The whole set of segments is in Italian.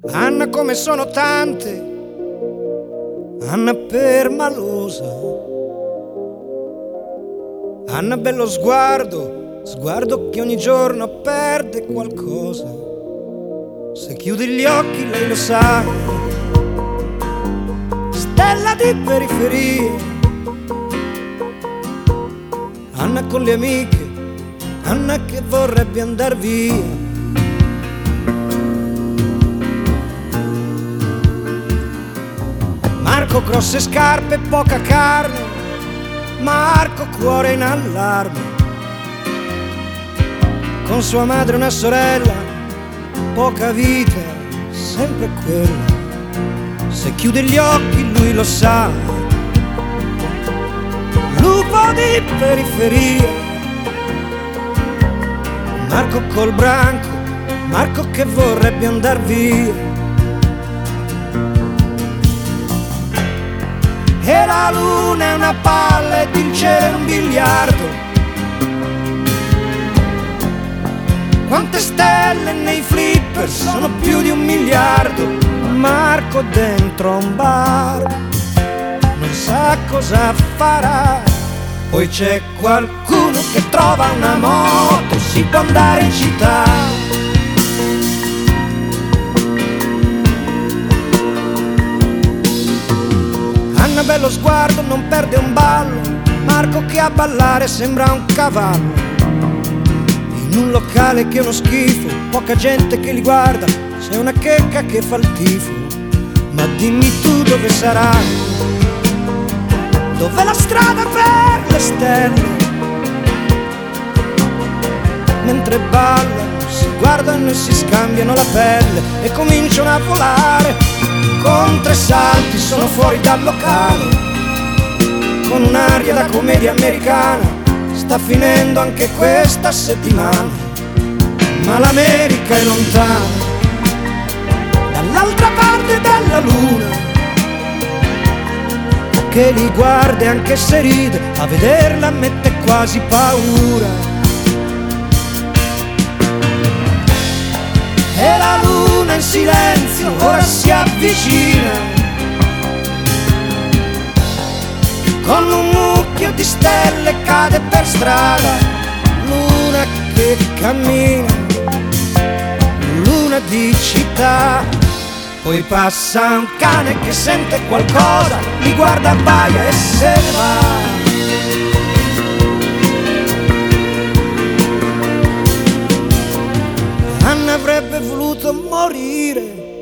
Anna come sono tante, Anna permalosa, Anna bello sguardo, sguardo che ogni giorno perde qualcosa. Se chiudi gli occhi lei lo sa, stella di periferia. Anna con le amiche, Anna che vorrebbe andar via. Marco grosse scarpe, poca carne, Marco cuore in allarme. Con sua madre una sorella, poca vita, sempre quella. Se chiude gli occhi lui lo sa, lupo di periferia. Marco col branco, Marco che vorrebbe andar via. E la luna è una palla ed il cielo è un biliardo. Quante stelle nei flipper, sono più di 1 miliardo. Marco dentro a un bar, non sa cosa farà. Poi c'è qualcuno che trova una moto, si può andare in città. Anna bello sguardo, non perde un ballo, Marco che a ballare sembra un cavallo. In un locale che è uno schifo, poca gente che li guarda, c'è una checca che fa il tifo. Ma dimmi tu dove sarà, dov'è la strada per le stelle? Mentre ballano, si guardano e si scambiano la pelle e cominciano a volare. Con 3 salti sono fuori dal locale, con un'aria da commedia americana. Sta finendo anche questa settimana, ma l'America è lontana, dall'altra parte della luna, che li guarda e anche se ride, a vederla mette quasi paura. E la luna in silenzio ora si avvicina, con un mucchio di stelle cade per strada. Luna che cammina, luna di città. Poi passa un cane che sente qualcosa, li guarda, abbaia e se ne va. Anna avrebbe voluto morire,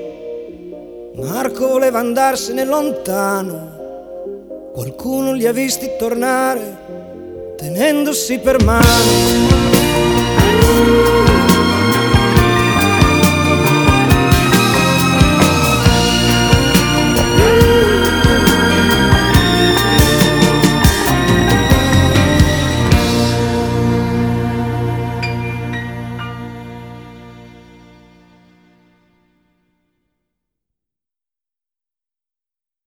Marco voleva andarsene lontano. Qualcuno li ha visti tornare, tenendosi per mano.